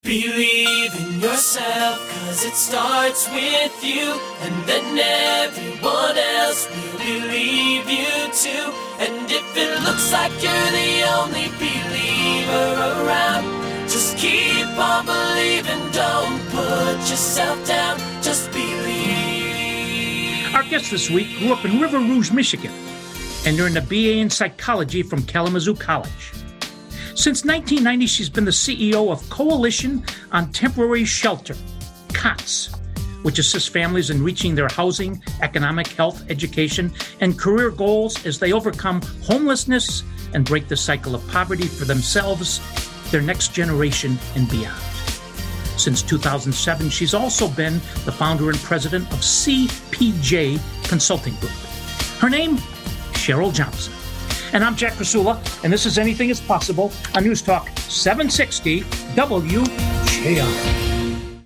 Believe in yourself, cause it starts with you, and then everyone else will believe you too. And if it looks like you're the only believer around, just keep on believing, don't put yourself down, just believe. Our guest this week grew up in River Rouge, Michigan, and earned a BA in psychology from Kalamazoo College. Since 1990, she's been the CEO of Coalition on Temporary Shelter, COTS, which assists families in reaching their housing, economic, health, education, and career goals as they overcome homelessness and break the cycle of poverty for themselves, their next generation, and beyond. Since 2007, she's also been the founder and president of CPJ Consulting Group. Her name, Cheryl Johnson. And I'm Jack Krasula, and this is Anything is Possible on News Talk 760 WJR.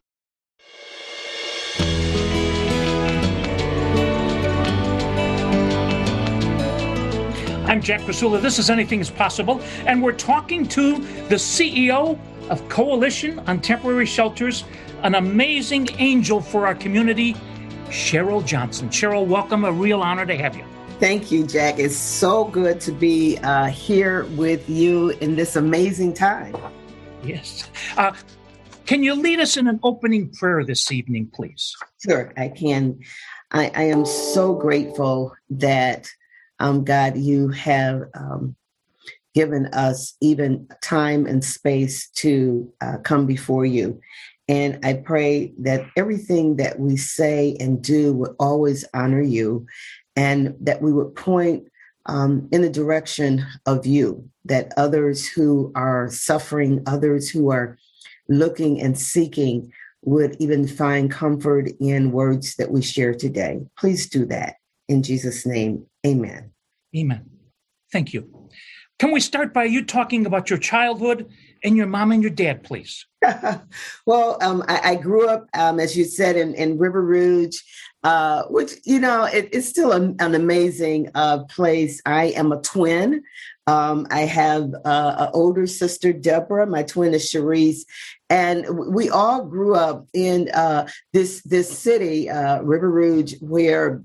I'm Jack Krasula. This is Anything is Possible, and we're talking to the CEO of Coalition on Temporary Shelters, an amazing angel for our community, Cheryl Johnson. Cheryl, welcome. A real honor to have you. Thank you, Jack. It's so good to be here with you in this amazing time. Yes. Can you lead us in an opening prayer this evening, please? Sure, I can. I am so grateful that, God, you have given us even time and space to come before you. And I pray that everything that we say and do would always honor you, and that we would point in the direction of you, that others who are suffering, others who are looking and seeking would even find comfort in words that we share today. Please do that. In Jesus' name, amen. Amen. Thank you. Can we start by you talking about your childhood and your mom and your dad, please? Well, I grew up, as you said, in River Rouge, which, it's still an amazing place. I am a twin. I have an older sister, Deborah. My twin is Cherise. And we all grew up in this city, River Rouge, where,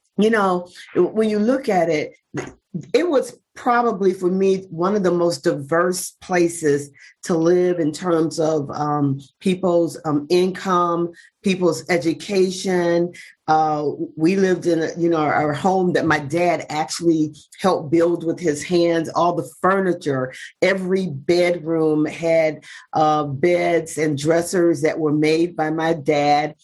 when you look at it, it was probably for me one of the most diverse places to live in terms of people's income, people's education. We lived in our home that my dad actually helped build with his hands. All the furniture, every bedroom had beds and dressers that were made by my dad.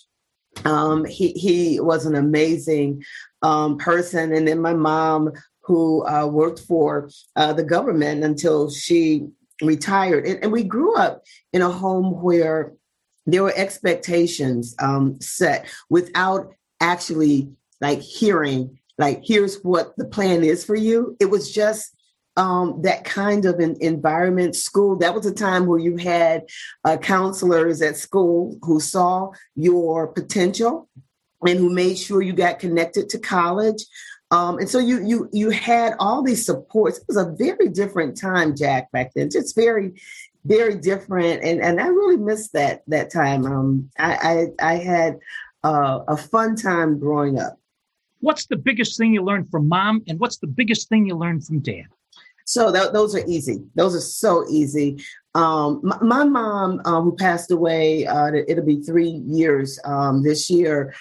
He was an amazing person. And then my mom, who worked for the government until she retired. And we grew up in a home where there were expectations set without actually hearing, here's what the plan is for you. It was just that kind of an environment. School, that was a time where you had counselors at school who saw your potential and who made sure you got connected to college. And so you had all these supports. It was a very different time, Jack, back then. Just very, very different. And I really missed that time. I had a fun time growing up. What's the biggest thing you learned from mom, and what's the biggest thing you learned from dad? So those are easy. Those are so easy. My mom, who passed away, it'll be 3 years this year,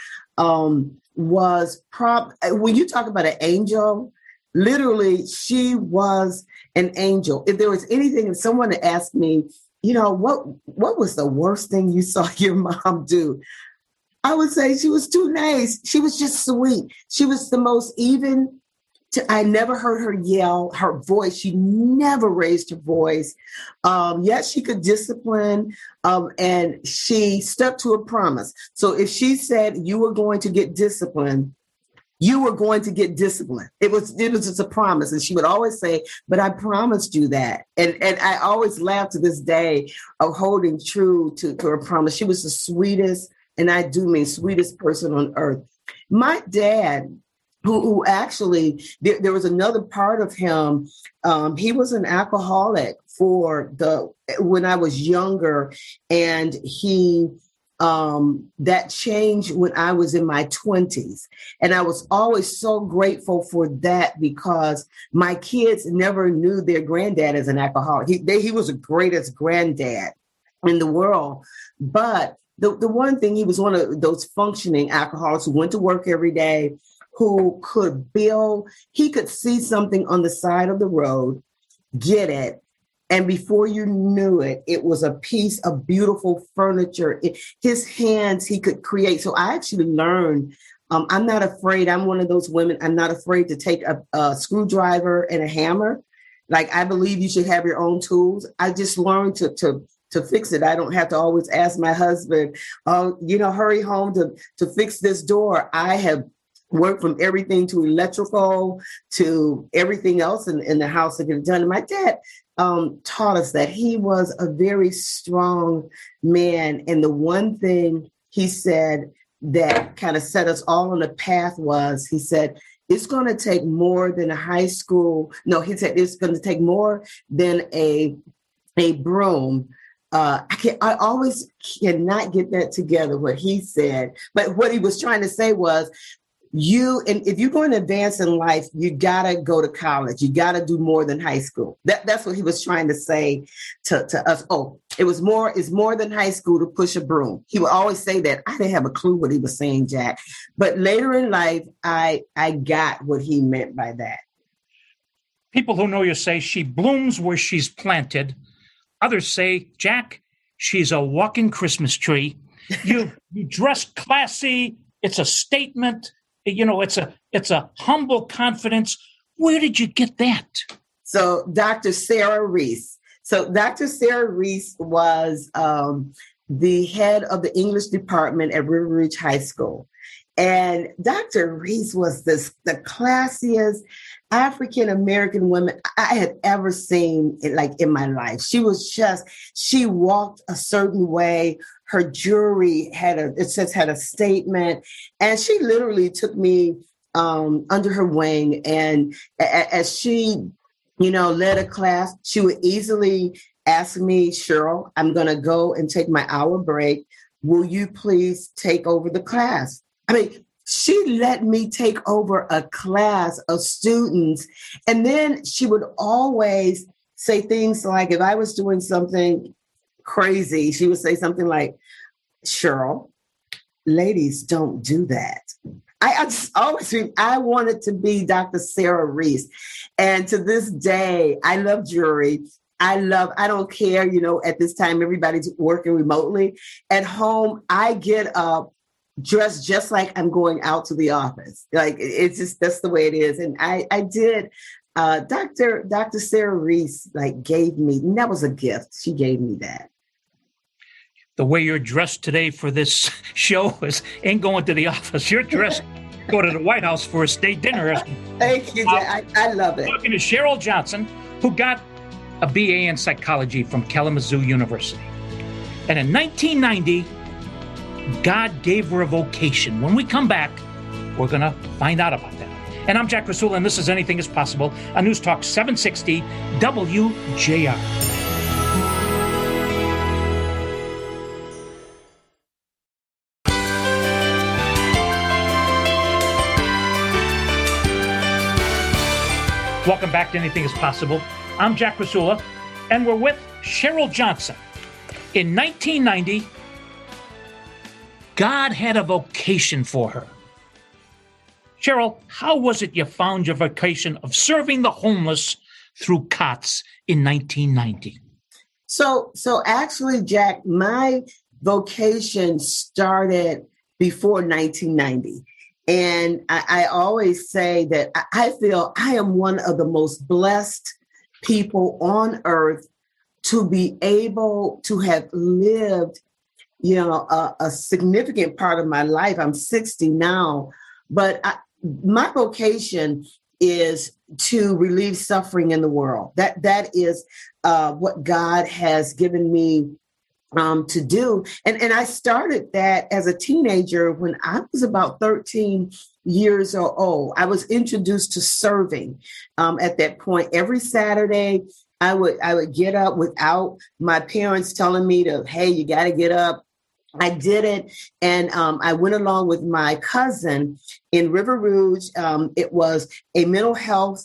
was when you talk about an angel, literally she was an angel. If there was anything, if someone had asked me, what was the worst thing you saw your mom do? I would say she was too nice. She was just sweet. She was the most even. I never heard her yell. Her voice, she never raised her voice. Yes, she could discipline, and she stuck to a promise. So if she said you were going to get disciplined, you were going to get disciplined. It was just a promise. And she would always say, but I promised you that. And I always laugh to this day of holding true to her promise. She was the sweetest, and I do mean sweetest person on earth. My dad who actually, there was another part of him. He was an alcoholic when I was younger, and that changed when I was in my 20s. And I was always so grateful for that, because my kids never knew their granddad as an alcoholic. He was the greatest granddad in the world. But the one thing, he was one of those functioning alcoholics who went to work every day, who could build. He could see something on the side of the road, get it, and before you knew it, it was a piece of beautiful furniture. His hands, he could create. So I actually learned, I'm not afraid. I'm one of those women. I'm not afraid to take a screwdriver and a hammer. Like, I believe you should have your own tools. I just learned to fix it. I don't have to always ask my husband, hurry home to fix this door. I have worked from everything to electrical to everything else in the house to get it done. And my dad taught us that. He was a very strong man. And the one thing he said that kind of set us all on a path was, he said, it's going to take more than a high school. No, he said, it's going to take more than a broom. I always cannot get that together, what he said. But what he was trying to say was, and if you're going to advance in life, you got to go to college. You got to do more than high school. That's what he was trying to say to us. Oh, it's more than high school to push a broom. He would always say that. I didn't have a clue what he was saying, Jack. But later in life, I got what he meant by that. People who know you say she blooms where she's planted. Others say, Jack, she's a walking Christmas tree. You dress classy. It's a statement. It's a humble confidence. Where did you get that? So Dr. Sarah Reese. So Dr. Sarah Reese was the head of the English department at River Rouge High School. And Dr. Reese was the classiest African-American woman I had ever seen in my life. She walked a certain way. Her jewelry had a statement, and she literally took me under her wing. And as she, led a class, she would easily ask me, Cheryl, I'm going to go and take my hour break. Will you please take over the class? I mean, she let me take over a class of students. And then she would always say things like, if I was doing something crazy, she would say something like, Cheryl, ladies don't do that. I just always I wanted to be Dr. Sarah Reese. And to this day, I love jewelry. I don't care, at this time, everybody's working remotely. At home, I get up dressed just like I'm going out to the office. Like, it's just, that's the way it is. And I did, Dr. Sarah Reese, gave me, and that was a gift. She gave me that. The way you're dressed today for this show ain't going to the office. You're dressed go to the White House for a state dinner. Thank you. I love it. Talking to Cheryl Johnson, who got a BA in psychology from Kalamazoo University. And in 1990, God gave her a vocation. When we come back, we're going to find out about that. And I'm Jack Krasula, and this is Anything is Possible on News Talk 760 WJR. Welcome back to Anything is Possible. I'm Jack Krasula, and we're with Cheryl Johnson. In 1990, God had a vocation for her. Cheryl, how was it you found your vocation of serving the homeless through COTS in 1990? So actually, Jack, my vocation started before 1990. And I always say that I feel I am one of the most blessed people on earth to be able to have lived, a significant part of my life. I'm 60 now, but my vocation is to relieve suffering in the world. That is what God has given me to do. And I started that as a teenager when I was about 13 years old. I was introduced to serving at that point. Every Saturday, I would get up without my parents telling me to, hey, you got to get up. I did it. And I went along with my cousin in River Rouge. It was a mental health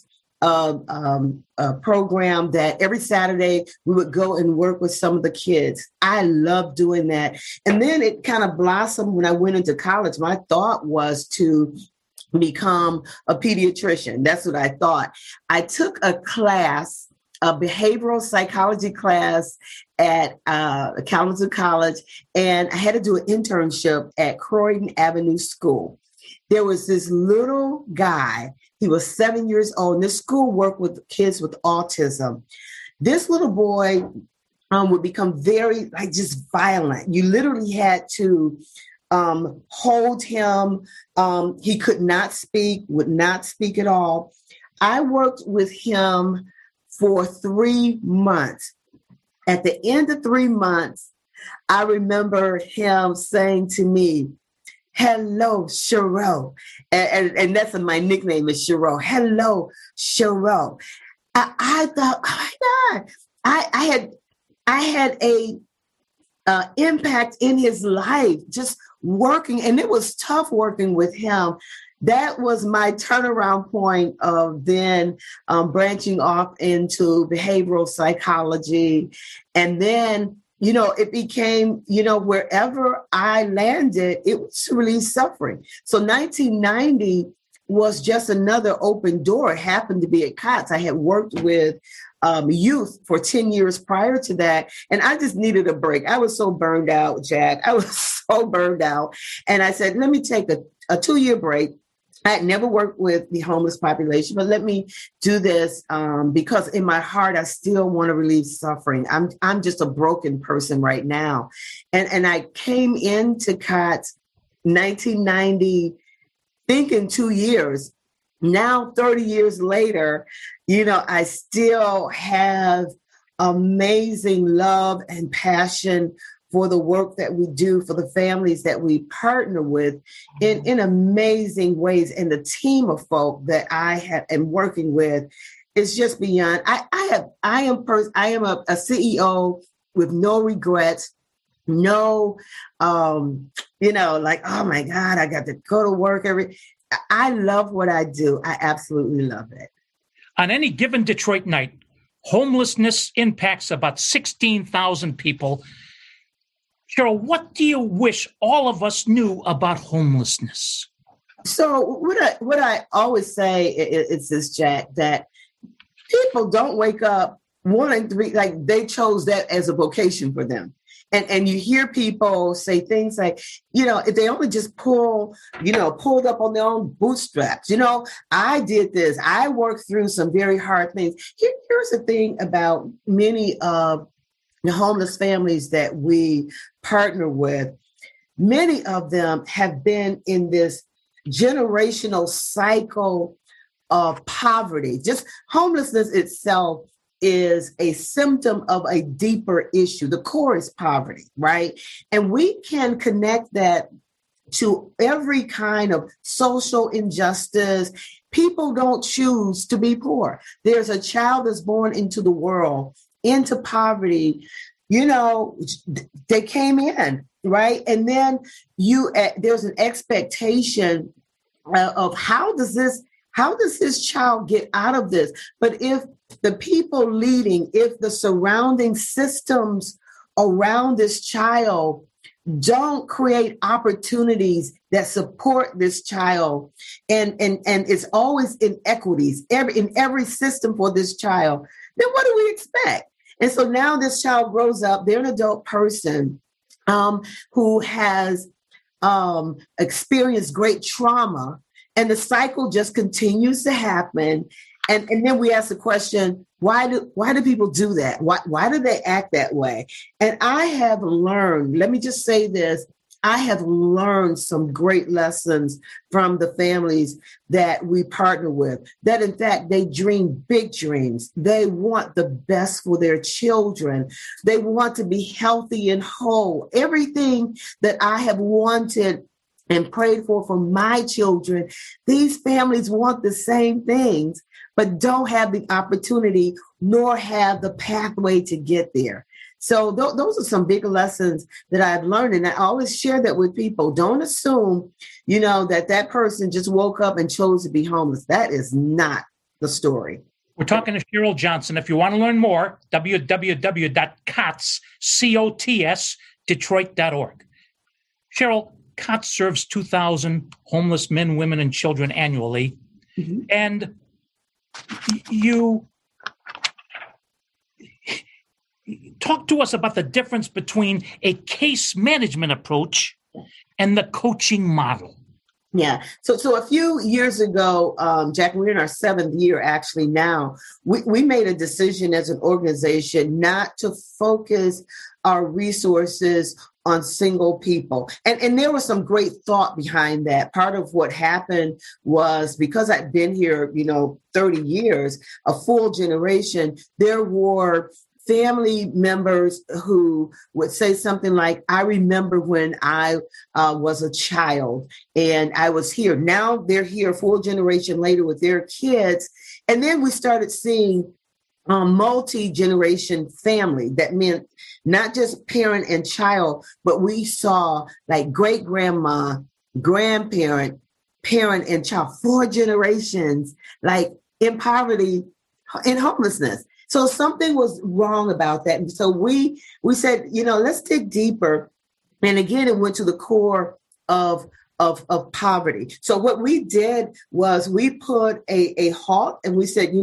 program that every Saturday we would go and work with some of the kids. I loved doing that. And then it kind of blossomed when I went into college. My thought was to become a pediatrician. That's what I thought. I took a class, a behavioral psychology class at Kalamazoo College, and I had to do an internship at Croydon Avenue School. There was this little guy. He was 7 years old, and this school worked with kids with autism. This little boy would become very, just violent. You literally had to hold him. He could not speak, would not speak at all. I worked with him for 3 months. At the end of 3 months, I remember him saying to me, "Hello, Cheryl." And that's my nickname is Cheryl. "Hello, Cheryl." I thought, oh my God, I had a impact in his life, just working. And it was tough working with him. That was my turnaround point of then branching off into behavioral psychology. And then, it became, wherever I landed, it was to release suffering. So 1990 was just another open door. It happened to be at COTS. I had worked with youth for 10 years prior to that. And I just needed a break. I was so burned out, Jack. I was so burned out. And I said, let me take a 2-year break. I had never worked with the homeless population, but let me do this because in my heart, I still want to relieve suffering. I'm just a broken person right now. And I came into COTS 1990 thinking 2 years. Now, 30 years later, I still have amazing love and passion for the work that we do, for the families that we partner with in amazing ways. And the team of folk that I am working with is just beyond. I am a CEO with no regrets, no, oh my God, I got to go to work I love what I do. I absolutely love it. On any given Detroit night, homelessness impacts about 16,000 people. Cheryl, what do you wish all of us knew about homelessness? So what I always say is this, Jack, that people don't wake up wanting to be like they chose that as a vocation for them. And you hear people say things like, if they only just pulled up on their own bootstraps, I did this. I worked through some very hard things. Here's the thing about many of the homeless families that we partner with. Many of them have been in this generational cycle of poverty. Just homelessness itself is a symptom of a deeper issue. The core is poverty, right? And we can connect that to every kind of social injustice. People don't choose to be poor. There's a child that's born into the world, into poverty, they came in, right? And then there's an expectation of how does this child get out of this? But if the people leading, if the surrounding systems around this child don't create opportunities that support this child, and it's always inequities in every system for this child, then what do we expect? And so now this child grows up, they're an adult person who has experienced great trauma, and the cycle just continues to happen. And then we ask the question, why do people do that? Why do they act that way? And I have learned, let me just say this, I have learned some great lessons from the families that we partner with, that in fact, they dream big dreams. They want the best for their children. They want to be healthy and whole. Everything that I have wanted and prayed for my children, these families want the same things, but don't have the opportunity nor have the pathway to get there. So those are some big lessons that I've learned. And I always share that with people. Don't assume, that person just woke up and chose to be homeless. That is not the story. We're talking to Cheryl Johnson. If you want to learn more, www.COTS.Detroit.org. Cheryl, COTS serves 2,000 homeless men, women, and children annually. Mm-hmm. And you talk to us about the difference between a case management approach and the coaching model. Yeah. So a few years ago, Jack, we're in our 7th year actually now, we made a decision as an organization not to focus our resources on single people. And there was some great thought behind that. Part of what happened was because I'd been here, 30 years, a full generation, there were family members who would say something like, I remember when I was a child and I was here. Now they're here a full generation later with their kids. And then we started seeing multi-generation family. That meant not just parent and child, but we saw like great grandma, grandparent, parent and child, 4 generations, like in poverty, in homelessness. So something was wrong about that. And so we said, let's dig deeper. And again, it went to the core of poverty. So what we did was we put a halt and we said,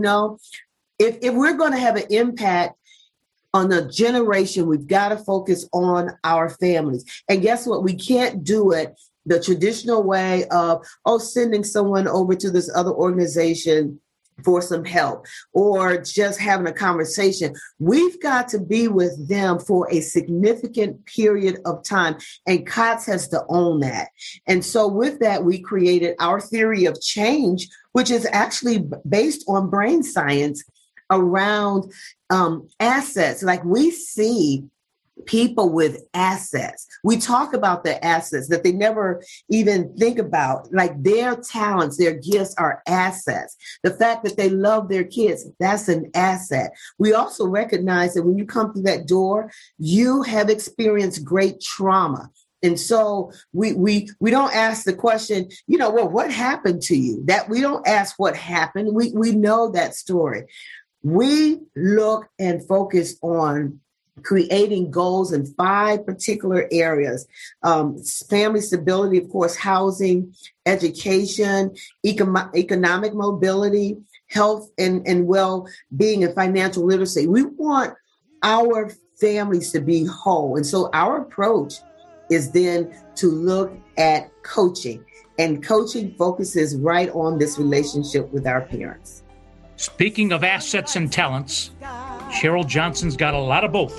if we're going to have an impact on the generation, we've got to focus on our families. And guess what? We can't do it the traditional way of, sending someone over to this other organization for some help or just having a conversation. We've got to be with them for a significant period of time. And COTS has to own that. And so with that, we created our theory of change, which is actually based on brain science around assets. Like we see people with assets. We talk about the assets that they never even think about, like their talents, their gifts are assets. The fact that they love their kids, that's an asset. We also recognize that when you come through that door, you have experienced great trauma. And so we don't ask the question, what happened to you? That we don't ask what happened. We know that story. We look and focus on creating goals in 5 particular areas: family stability, of course, housing, education, economic mobility, health and well-being, and financial literacy. We want our families to be whole. And so our approach is then to look at coaching. And coaching focuses right on this relationship with our parents. Speaking of assets and talents, Cheryl Johnson's got a lot of both.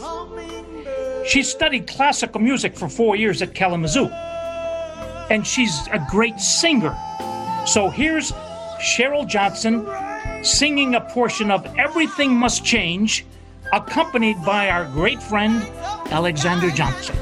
She studied classical music for 4 years at Kalamazoo, and she's a great singer. So here's Cheryl Johnson singing a portion of Everything Must Change, accompanied by our great friend, Alexander Johnson.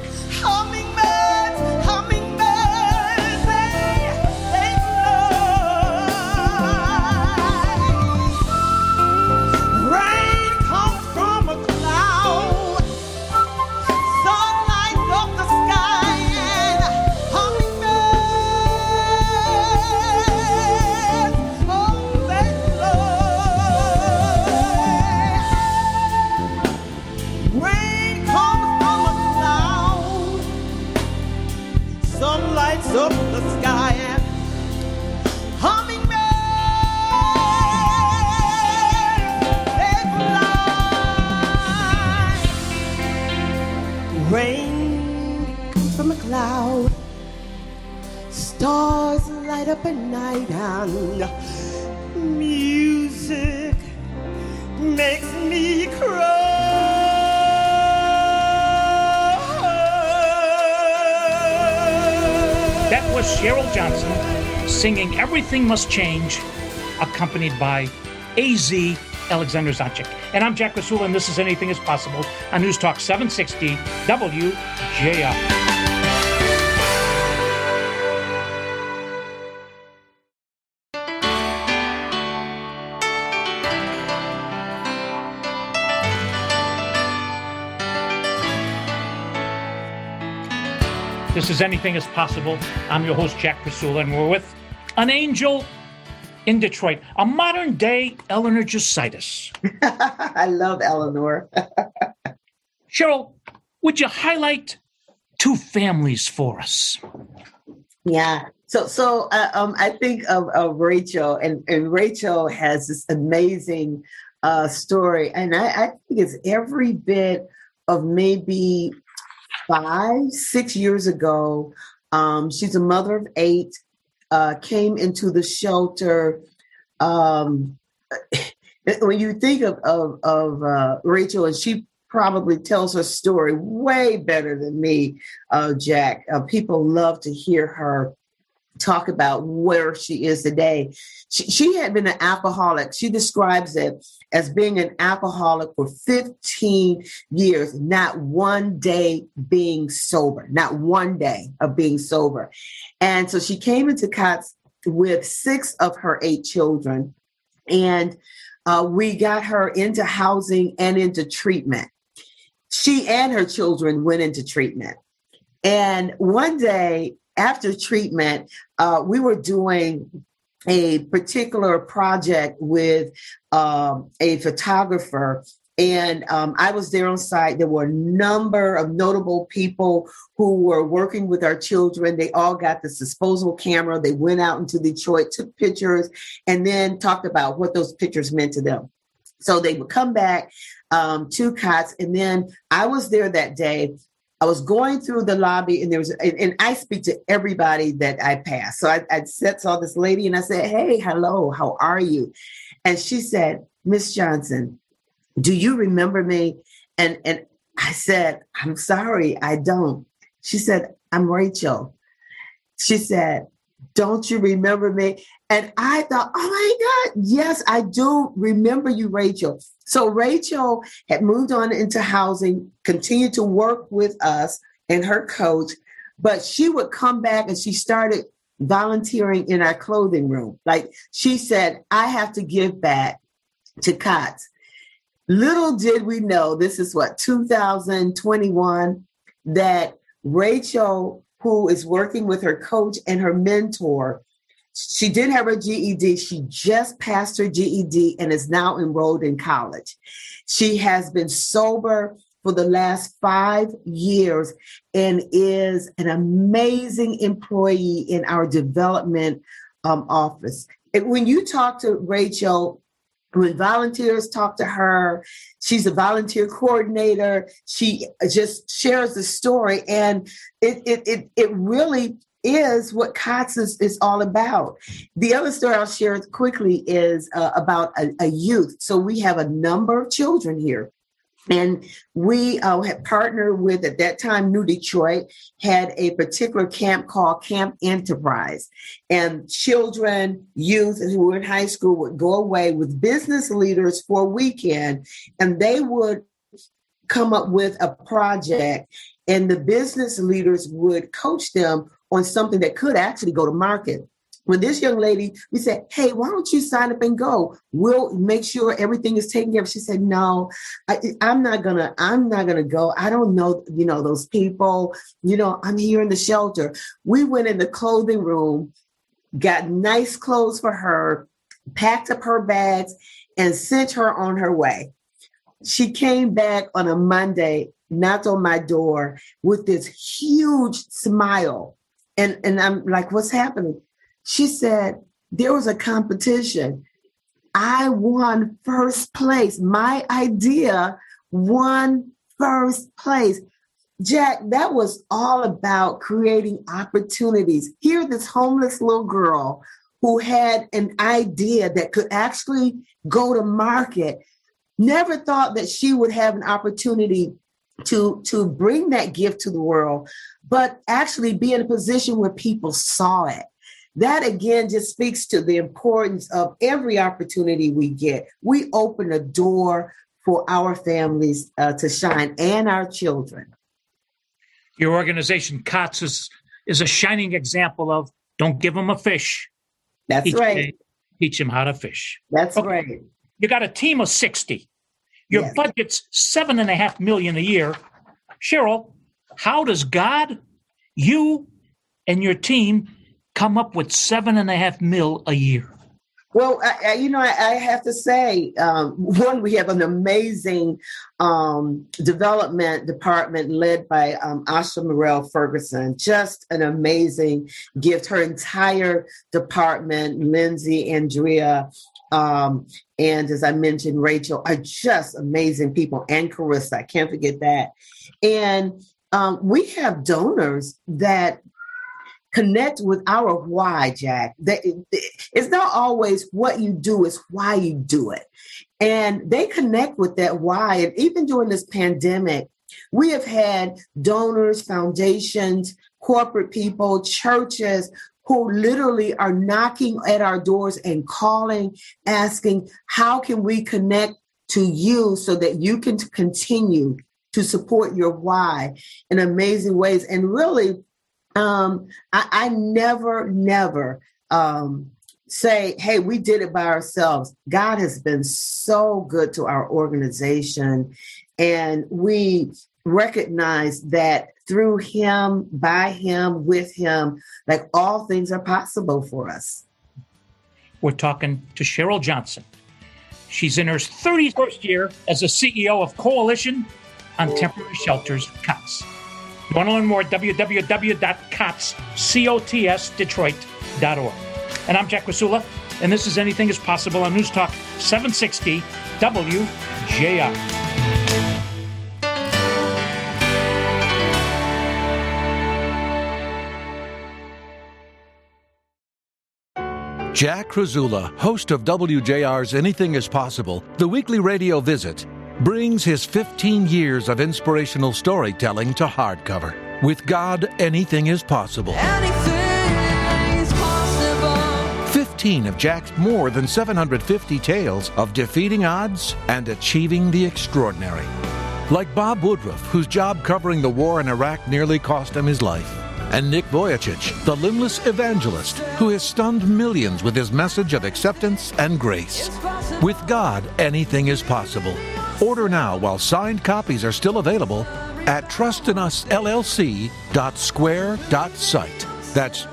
Up the sky and hummingbirds, they fly. Rain comes from a cloud, stars light up at night, and music makes me cry. That was Cheryl Johnson singing Everything Must Change, accompanied by A.Z. Alexander Zonchik. And I'm Jack Rasula, and this is Anything is Possible on News Talk 760 WJR. This is Anything is Possible. I'm your host, Jack Rasula, and we're with an angel in Detroit, a modern-day Eleanor Jusitis. I love Eleanor. Cheryl, would you highlight two families for us? Yeah. So I think of Rachel, and Rachel has this amazing story, and I think it's every bit of maybe 5-6 years ago. She's a mother of 8, came into the shelter. When you think of Rachel, and she probably tells her story way better than me, Jack. People love to hear her talk about where she is today. She had been an alcoholic. She describes it as being an alcoholic for 15 years, not one day being sober, not one day of being sober. And so she came into COTS with 6 of her 8 children, and we got her into housing and into treatment. She and her children went into treatment. And one day after treatment, we were doing a particular project with a photographer, and I was there on site. There were a number of notable people who were working with our children. They all got this disposable camera. They went out into Detroit, took pictures, and then talked about what those pictures meant to them. So they would come back to COTS, and then I was there that day. I was going through the lobby, and and I speak to everybody that I pass. So I saw this lady, and I said, "Hey, hello, how are you?" And she said, "Miss Johnson, do you remember me?" And I said, "I'm sorry, I don't." She said, "I'm Rachel." She said, "Don't you remember me?" And I thought, oh my God, yes, I do remember you, Rachel. So Rachel had moved on into housing, continued to work with us and her coach, but she would come back and she started volunteering in our clothing room. Like she said, I have to give back to COTS. Little did we know, this is 2021, that Rachel, who is working with her coach and her mentor, she did have her GED. She just passed her GED and is now enrolled in college. She has been sober for the last 5 years and is an amazing employee in our development office. And when you talk to Rachel, when volunteers talk to her, she's a volunteer coordinator. She just shares the story, and it really is what COTS is all about. The other story I'll share quickly is about a youth. So we have a number of children here. And we had partnered with, at that time, New Detroit had a particular camp called Camp Enterprise. And children, youth who were in high school would go away with business leaders for a weekend, and they would come up with a project, and the business leaders would coach them on something that could actually go to market. When this young lady, we said, hey, why don't you sign up and go? We'll make sure everything is taken care of. She said, no, I'm not gonna go. I don't know, those people, I'm here in the shelter. We went in the clothing room, got nice clothes for her, packed up her bags, and sent her on her way. She came back on a Monday, knocked on my door with this huge smile. And I'm like, what's happening? She said, there was a competition. I won first place. My idea won first place. Jack, that was all about creating opportunities. Here, this homeless little girl who had an idea that could actually go to market, never thought that she would have an opportunity to bring that gift to the world, but actually be in a position where people saw it. That again just speaks to the importance of every opportunity we get. We open a door for our families to shine and our children. Your organization, COTS, is a shining example of don't give them a fish. That's right. Teach them how to fish. That's right. You got a team of 60. Your budget's $7.5 million a year. Cheryl, how does God, you, and your team come up with $7.5 million a year? Well, I have to say, one, we have an amazing development department led by Asha Morel Ferguson. Just an amazing gift. Her entire department, Lindsay, Andrea, and as I mentioned, Rachel, are just amazing people. And Carissa, I can't forget that. And we have donors that connect with our why, Jack. It's not always what you do, it's why you do it. And they connect with that why. And even during this pandemic, we have had donors, foundations, corporate people, churches who literally are knocking at our doors and calling, asking, how can we connect to you so that you can continue to support your why in amazing ways? And really, I never say, hey, we did it by ourselves. God has been so good to our organization. And we recognize that through him, by him, with him, like all things are possible for us. We're talking to Cheryl Johnson. She's in her 31st year as a CEO of Coalition on Temporary Shelters, COTS. You want to learn more, www.cotsdetroit.org. And I'm Jack Krasula, and this is Anything is Possible on News Talk 760 WJR. Jack Krasula, host of WJR's Anything is Possible, the weekly radio visit, brings his 15 years of inspirational storytelling to hardcover. With God, anything is possible. Anything is possible. 15 of Jack's more than 750 tales of defeating odds and achieving the extraordinary. Like Bob Woodruff, whose job covering the war in Iraq nearly cost him his life. And Nick Vujicic, the limbless evangelist who has stunned millions with his message of acceptance and grace. With God, anything is possible. Order now while signed copies are still available at trustinusllc.square.site. That's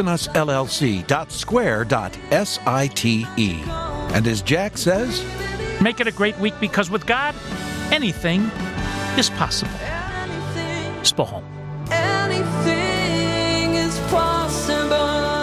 trustinusllc.square.site. And as Jack says, make it a great week, because with God, anything is possible. Spohom. Anything is possible.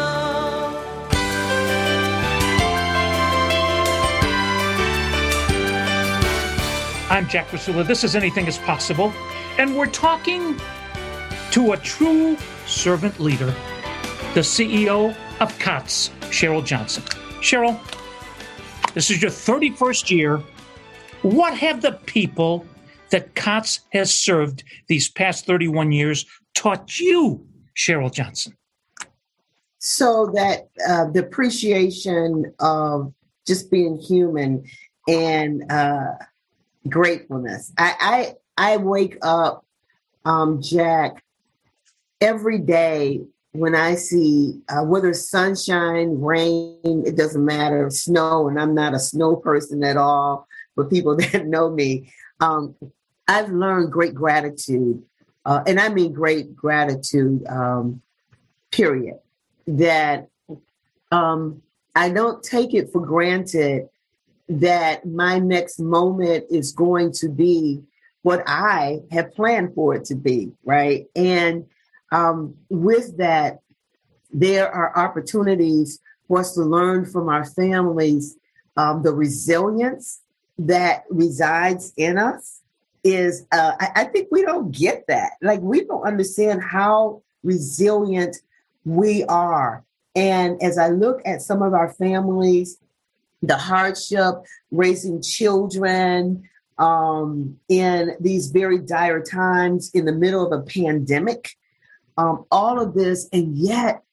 I'm Jack Krasula. This is Anything is Possible. And we're talking to a true servant leader, the CEO of COTS, Cheryl Johnson. Cheryl, this is your 31st year. What have the people that COTS has served these past 31 years taught you, Cheryl Johnson? So that the appreciation of just being human and gratefulness. I wake up, Jack, every day when I see whether it's sunshine, rain, it doesn't matter, snow, and I'm not a snow person at all, but people that know me, I've learned great gratitude, and I mean great gratitude, period, that I don't take it for granted that my next moment is going to be what I have planned for it to be, right? And with that, there are opportunities for us to learn from our families. The resilience that resides in us is, I think we don't get that. Like, we don't understand how resilient we are. And as I look at some of our families, the hardship, raising children, in these very dire times in the middle of a pandemic, all of this, and yet,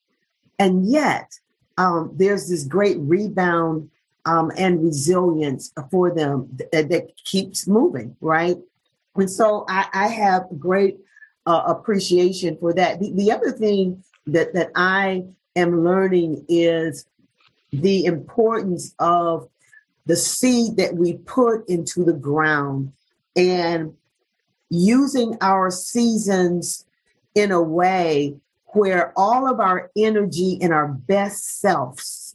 there's this great rebound and resilience for them that keeps moving, right? And so I have great appreciation for that. The other thing that I am learning is the importance of the seed that we put into the ground and using our seasons in a way where all of our energy and our best selves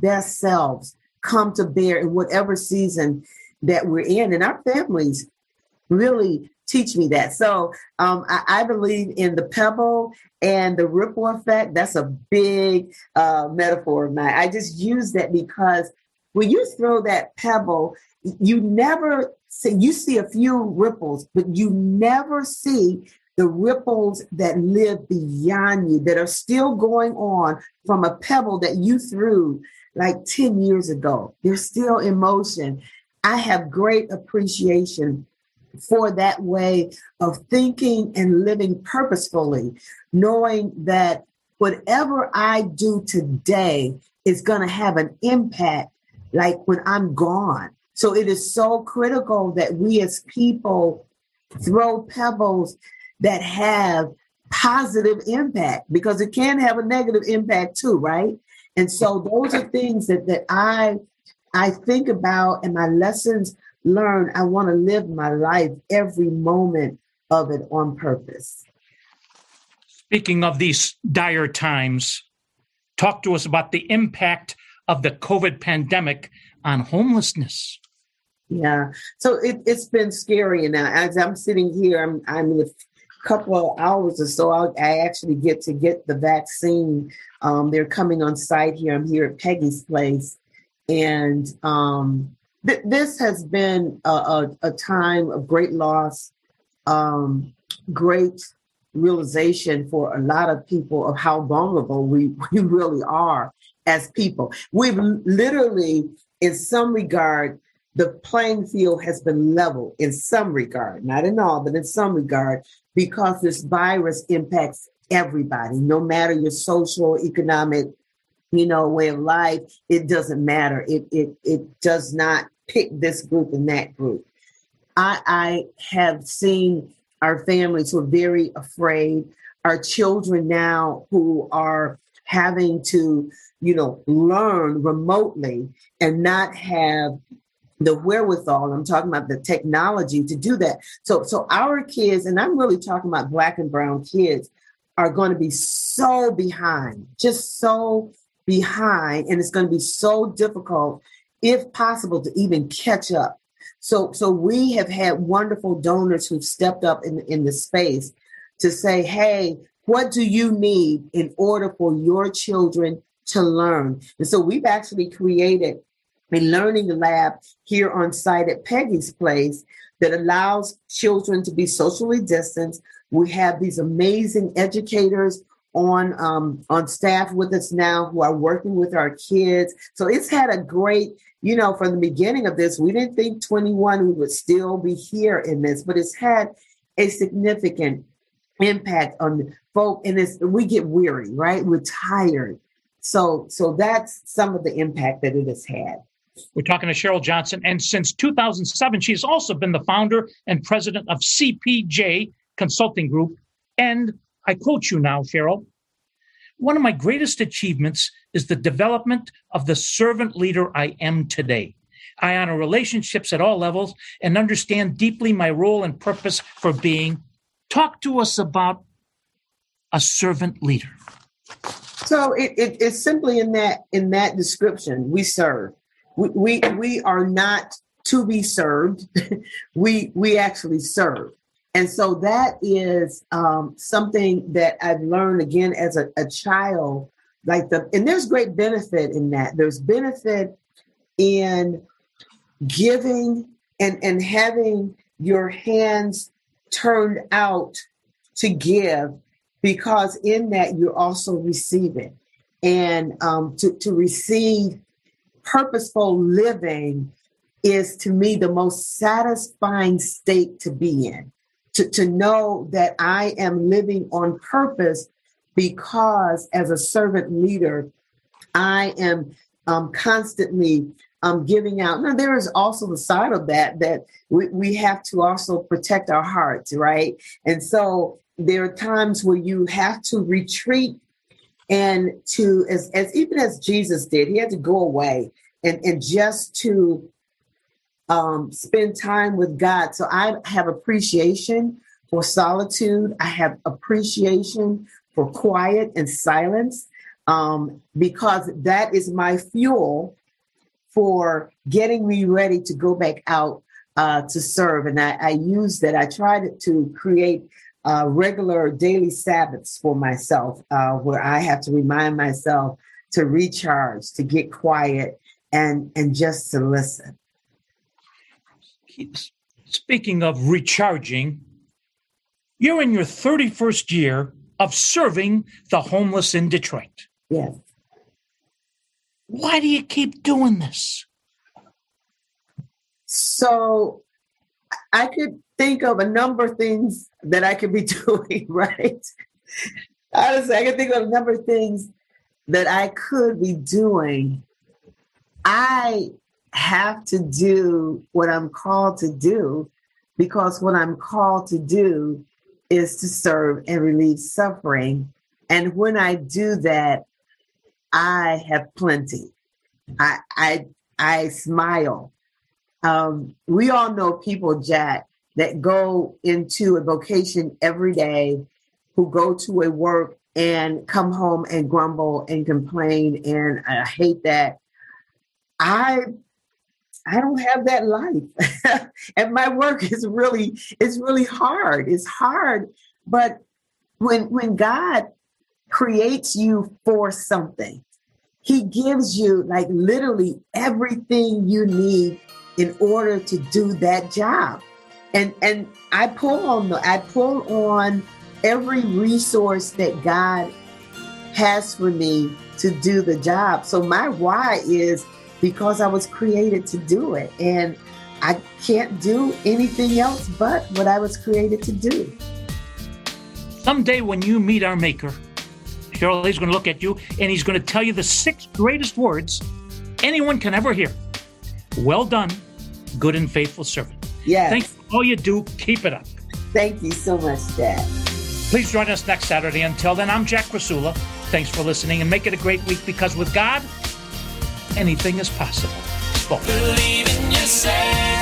come to bear in whatever season that we're in. And our families really teach me that. So I believe in the pebble and the ripple effect. That's a big metaphor of mine. I just use that because when you throw that pebble, you never see, you see a few ripples, but you never see the ripples that live beyond you, that are still going on from a pebble that you threw like 10 years ago. They're still in motion. I have great appreciation for that way of thinking and living purposefully, knowing that whatever I do today is going to have an impact like when I'm gone. So it is so critical that we as people throw pebbles that have positive impact, because it can have a negative impact too, right? And so those are things that I think about, and my lessons learned. I want to live my life, every moment of it, on purpose. Speaking of these dire times, talk to us about the impact of the COVID pandemic on homelessness. Yeah, so it's been scary. And now as I'm sitting here, I'm in a couple of hours or so, I actually get the vaccine. They're coming on site here. I'm here at Peggy's place. And this has been a time of great loss, great realization for a lot of people of how vulnerable we really are as people. We've literally, in some regard, the playing field has been leveled in some regard, not in all, but in some regard, because this virus impacts everybody, no matter your social, economic, way of life. It doesn't matter. It does not pick this group and that group. I have seen our families who are very afraid, our children now who are having to, learn remotely and not have the wherewithal. I'm talking about the technology to do that. So our kids, and I'm really talking about Black and brown kids, are going to be so behind, just so behind. And it's going to be so difficult, if possible, to even catch up. So we have had wonderful donors who've stepped up in the space to say, hey, what do you need in order for your children to learn? And so we've actually created a learning lab here on site at Peggy's place that allows children to be socially distanced. We have these amazing educators on staff with us now who are working with our kids. So it's had a great, from the beginning of this, we didn't think 21 we would still be here in this, but it's had a significant impact on folk. And we get weary, right? We're tired. So that's some of the impact that it has had. We're talking to Cheryl Johnson, and since 2007, she's also been the founder and president of CPJ Consulting Group. And I quote you now, Cheryl, "One of my greatest achievements is the development of the servant leader I am today. I honor relationships at all levels and understand deeply my role and purpose for being." Talk to us about a servant leader. So it's simply in that description. We serve. We are not to be served. we actually serve. And so that is something that I've learned again as a child. And there's great benefit in that. There's benefit in giving and having your hands turned out to give, because in that you're also receiving. And to receive purposeful living is to me the most satisfying state to be in, to know that I am living on purpose because as a servant leader, I am constantly giving out. Now, there is also the side of that we have to also protect our hearts, right? And so there are times where you have to retreat and to, as even as Jesus did, he had to go away and just to spend time with God. So I have appreciation for solitude. I have appreciation for quiet and silence, because that is my fuel for getting me ready to go back out to serve. And I use that. I tried to create regular daily Sabbaths for myself, where I have to remind myself to recharge, to get quiet, and just to listen. Speaking of recharging, you're in your 31st year of serving the homeless in Detroit. Yes. Why do you keep doing this? So I could think of a number of things that I could be doing, right? Honestly, I could think of a number of things that I could be doing. I have to do what I'm called to do, because what I'm called to do is to serve and relieve suffering. And when I do that, I have plenty. I smile. We all know people, Jack, that go into a vocation every day, who go to a work and come home and grumble and complain, and I hate that. I don't have that life. And my work is really hard. It's hard. But when God creates you for something, he gives you like literally everything you need in order to do that job. And I pull on every resource that God has for me to do the job. So my why is because I was created to do it. And I can't do anything else but what I was created to do. Someday when you meet our Maker, Cheryl, he's going to look at you and he's going to tell you the 6 greatest words anyone can ever hear. Well done, good and faithful servant. Yes. Thanks for all you do. Keep it up. Thank you so much, Dad. Please join us next Saturday. Until then, I'm Jack Krasula. Thanks for listening, and make it a great week, because with God, anything is possible. Spoken. Believe in yourself.